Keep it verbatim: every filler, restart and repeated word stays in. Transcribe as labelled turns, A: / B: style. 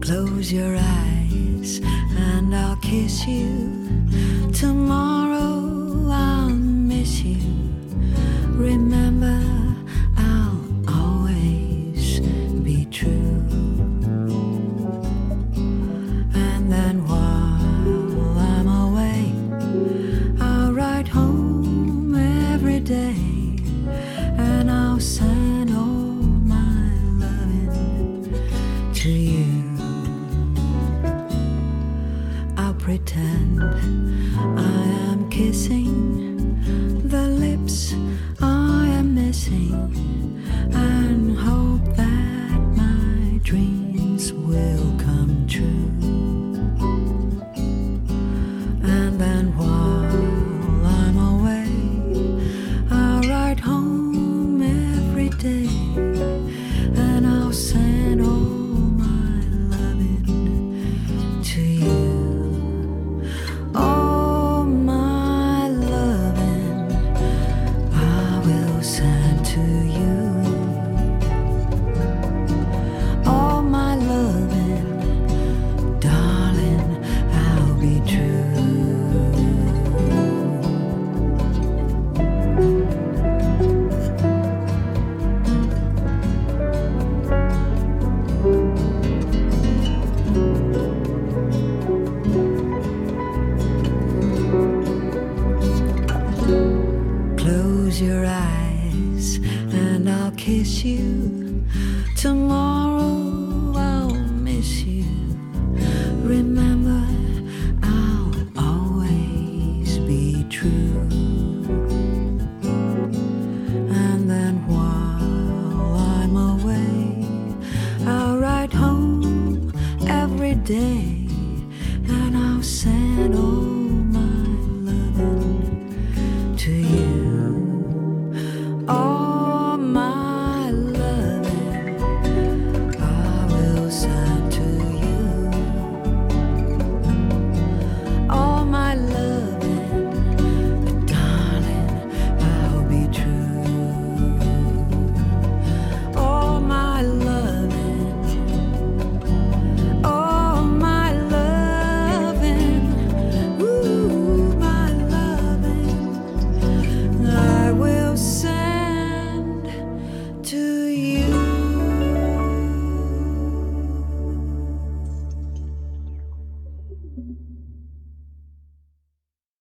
A: Close your eyes and I'll kiss you. Tomorrow I'll miss you. Remember, I'll always be true. And then while I'm away, I'll ride home every day, and I'll send all my loving to you. I'll pretend I am kissing the lips I am missing, and hope that my dreams will come true. And then while I'm away, I'll ride home every day, and I'll send all my loving to you. All my loving I will send to you. All my loving, darling, I'll be true. Close your eyes and I'll kiss you. Tomorrow I'll miss you. Remember, I'll always be true. And then while I'm away, I'll ride home every day, and I'll send all